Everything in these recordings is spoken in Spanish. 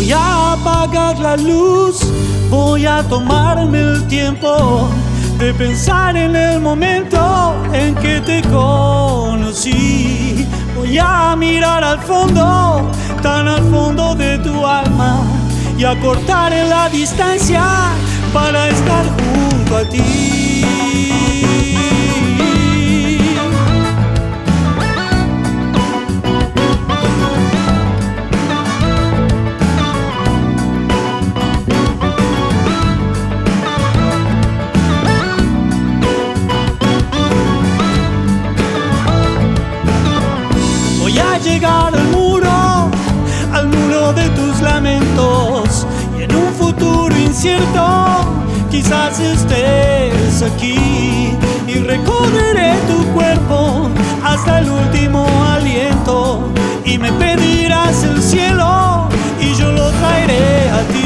Voy a apagar la luz, voy a tomarme el tiempo de pensar en el momento en que te conocí. Voy a mirar al fondo, tan al fondo de tu alma, y a cortar en la distancia para estar junto a ti. Voy a llegar al muro de tus lamentos, y en un futuro incierto quizás estés aquí, y recorreré tu cuerpo hasta el último aliento, y me pedirás el cielo y yo lo traeré a ti.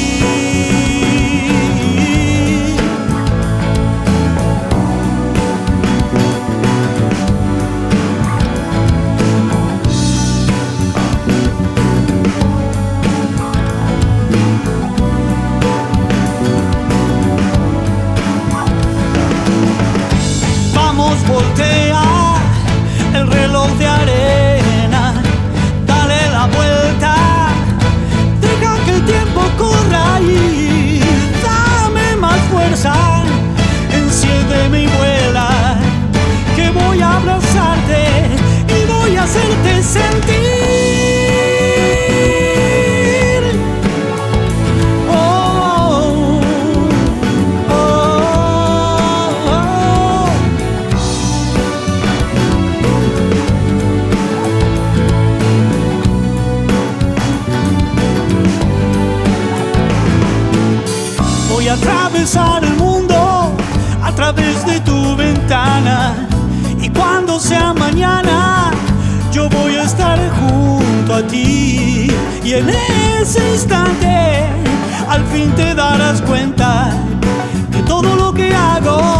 Voltea el reloj de arena, dale la vuelta, deja que el tiempo corra y dame más fuerza, enciéndeme y vuela, que voy a abrazarte y voy a hacerte sentir. Voy a atravesar el mundo a través de tu ventana, y cuando sea mañana yo voy a estar junto a ti, y en ese instante al fin te darás cuenta que todo lo que hago